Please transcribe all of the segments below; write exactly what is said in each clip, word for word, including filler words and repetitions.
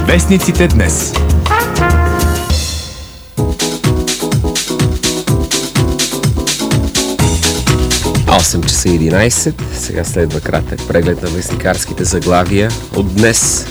Вестниците днес. осем часа и единайсет. Сега следва кратък преглед на вестникарските заглавия от днес.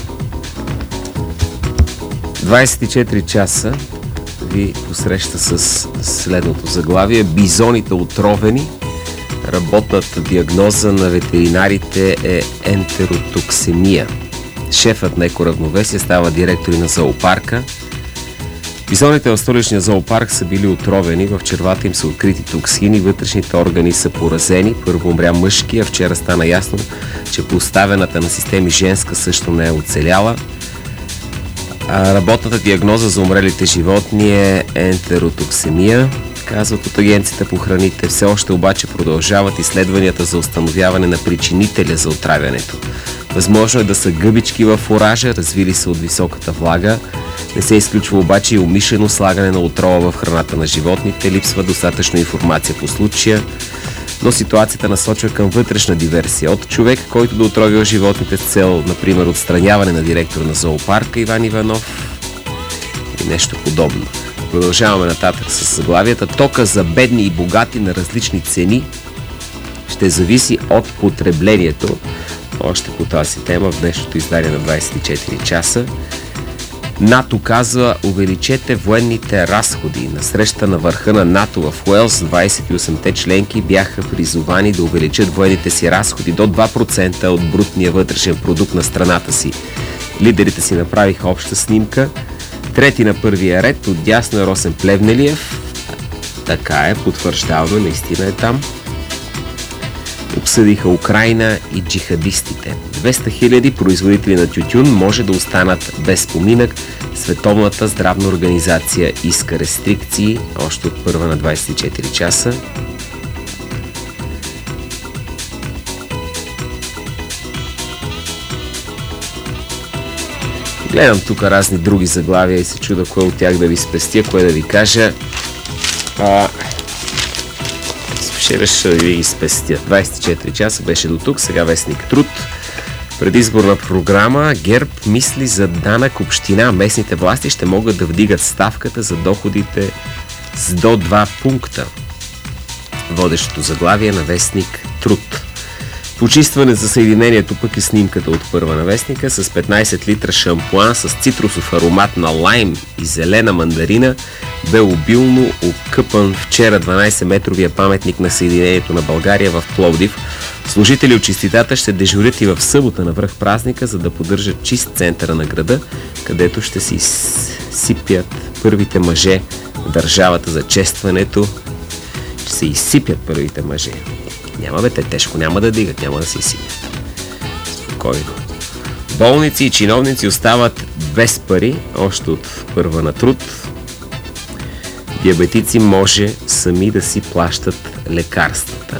двайсет и четири часа ви посреща с следното заглавие: бизоните отровени. Работната диагноза на ветеринарите е ентеротоксемия. Шефът на Екоравновесие става директор на зоопарка. Бизоните в столичния зоопарк са били отровени, в червата им са открити токсини, вътрешните органи са поразени. Първо умря мъжки, а вчера стана ясно, че поставената на системи женска също не е оцеляла. А работната диагноза за умрелите животни е ентеротоксемия, казват от Агенцията по храните. Все още обаче продължават изследванията за установяване на причинителя за отравянето. Възможно е да са гъбички в фуража, развили се от високата влага. Не се изключва обаче и умишлено слагане на отрова в храната на животните. Липсва достатъчно информация по случая, но ситуацията насочва към вътрешна диверсия от човек, който да отровил животните с цел, например, отстраняване на директор на зоопарка Иван Иванов и нещо подобно. Продължаваме нататък с заглавията. Тока за бедни и богати на различни цени ще зависи от потреблението. Още по тази тема в днешното издание на двайсет и четири часа. НАТО казва: увеличете военните разходи. На среща на върха на НАТО в Уелс двайсет и осемте членки бяха призовани да увеличат военните си разходи до два процента от брутния вътрешен продукт на страната си. Лидерите си направиха обща снимка. Трети на първия ред отдясно е Росен Плевнелиев. Така е, потвърждавано, наистина е там. Обсъдиха Украйна и джихадистите. двеста хиляди производители на тютюн може да останат без поминък. Световната здравна организация иска рестрикции още от първа на двайсет и четири часа. Гледам тук разни други заглавия и се чуда кое от тях да ви спестя, кое да ви кажа. А... Ще реша да ви спестя. двайсет и четири часа беше до тук, сега вестник Труд. Предизборна програма. ГЕРБ мисли за данък община. Местните власти ще могат да вдигат ставката за доходите с до два пункта. Водещото заглавие на вестник Труд. Почистване за съединението пък е снимката от първа на вестника с петнайсет литра шампуан с цитрусов аромат на лайм и зелена мандарина бе обилно окъпан вчера дванайсетметровия паметник на съединението на България в Пловдив. Служители от чистотата ще дежурят и в събота на връх празника, за да поддържат чист центъра на града, където ще си сипят първите мъже в държавата за честването. Ще се изсипят първите мъже. Няма бе, те тежко няма да дигат, няма да се изсипят. Спокойно. Болници и чиновници остават без пари, още от първа на Труд. Диабетици може сами да си плащат лекарствата.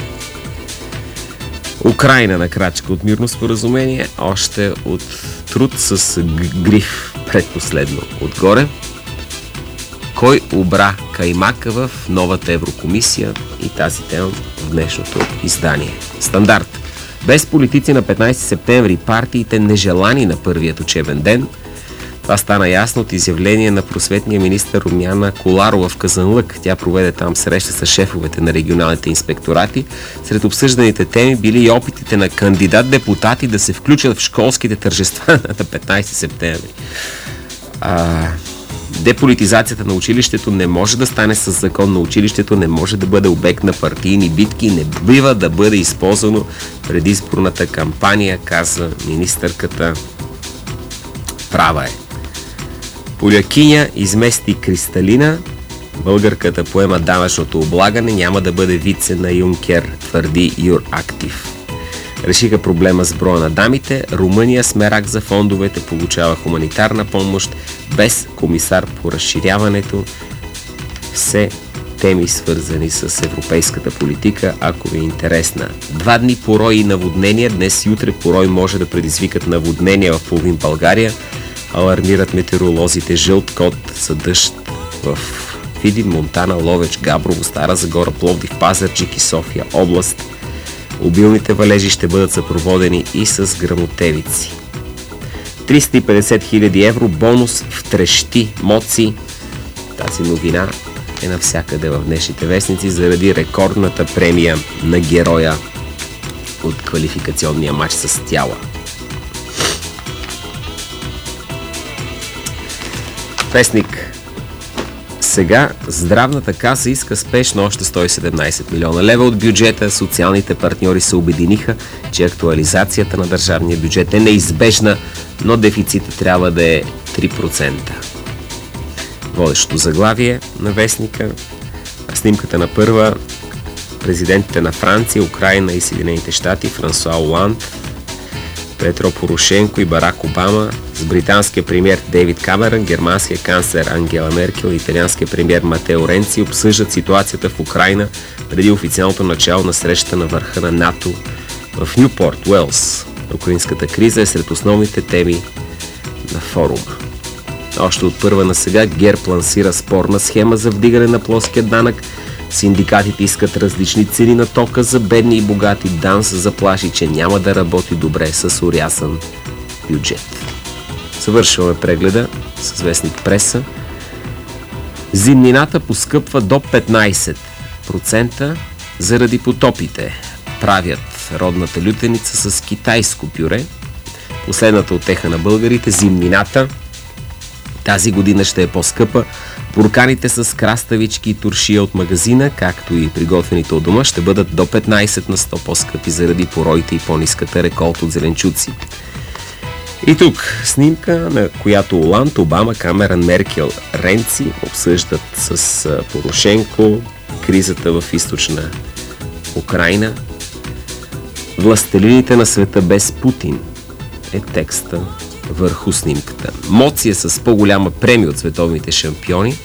Украйна на крачка от мирно споразумение, още от Труд с гриф предпоследно отгоре. Кой обра каймака в новата Еврокомисия и тази тема в днешното издание. Стандарт. Без политици на петнайсети септември, партиите нежелани на първият учебен ден. Това стана ясно от изявление на просветния министър Румяна Коларова в Казанлък. Тя проведе там среща с шефовете на регионалните инспекторати. Сред обсъжданите теми били и опитите на кандидат-депутати да се включат в школските тържества на петнайсети септември. А... Деполитизацията на училището не може да стане с закон на училището, не може да бъде обект на партийни битки, не бива да бъде използвано предизборната кампания, каза министърката. Права е. Полякиня измести Кристалина. Българката поема данъчното облагане, няма да бъде вице на Юнкер, твърди Юрактив. Решиха проблема с броя на дамите. Румъния с мерак за фондовете получава хуманитарна помощ без комисар по разширяването. Все теми свързани с европейската политика, ако ви е интересна. Два дни порой и наводнения. Днес и утре порой може да предизвикат наводнения в половин България. Алармират метеоролозите. Жълт код за дъжд в Видин, Монтана, Ловеч, Габрово, Стара Загора, Пловдив, Пазарджик и София област. Обилните валежи ще бъдат съпроводени и с гръмотевици. триста и петдесет хиляди евро бонус в трещи моци. Тази новина е навсякъде в днешните вестници заради рекордната премия на героя от квалификационния матч с Тяла. Вестник. Сега здравната каса иска спешно още сто и седемнадесет милиона лева от бюджета. Социалните партньори се обединиха, че актуализацията на държавния бюджет е неизбежна, но дефицитът трябва да е три процента. Водещото заглавие на вестника, снимката на първа, президентите на Франция, Украина и Съединените щати, Франсуа Оланд, Петро Порошенко и Барак Обама, с британския премиер Дейвид Камерън, германския канцлер Ангела Меркел и италианския премиер Матео Ренци обсъждат ситуацията в Украина преди официалното начало на срещата на върха на НАТО в Нюпорт, Уелс. Украинската криза е сред основните теми на форума. Още от първа на сега ГЕРБ лансира спорна схема за вдигане на плоския данък. Синдикатите искат различни цени на тока за бедни и богати. ДАНС заплаши, че няма да работи добре с орясан бюджет. Завършваме прегледа с вестник Преса. Зимнината поскъпва до петнадесет процента заради потопите. Правят родната лютеница с китайско пюре. Последната утеха на българите, зимнината тази година ще е по-скъпа. Бурканите с краставички и туршия от магазина, както и приготвените от дома, ще бъдат до петнадесет на сто по-скъпи заради пороите и по-ниската реколта от зеленчуци. И тук снимка, на която Оланд, Обама, Камерън, Меркел, Ренци обсъждат с Порошенко кризата в източна Украина. Властелините на света без Путин е текста върху снимката. Моци е с по-голяма премия от световните шампиони.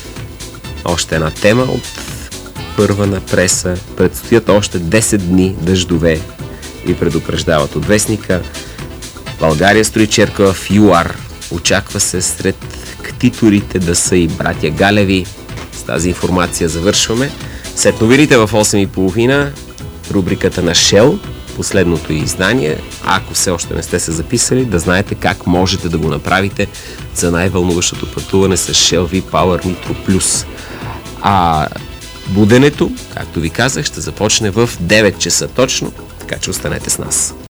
Още една тема от първа на Преса. Предстоят още десет дни дъждове и предупреждават от вестника. България строи черква в ЮАР. Очаква се сред ктиторите да са и братя Галеви. С тази информация завършваме. След новините в осем и половина рубриката на Shell, последното издание. А ако все още не сте се записали, да знаете как можете да го направите за най-вълнуващото пътуване с Shell V-Power Nitro Plus. А буденето, както ви казах, ще започне в девет часа точно, така че останете с нас.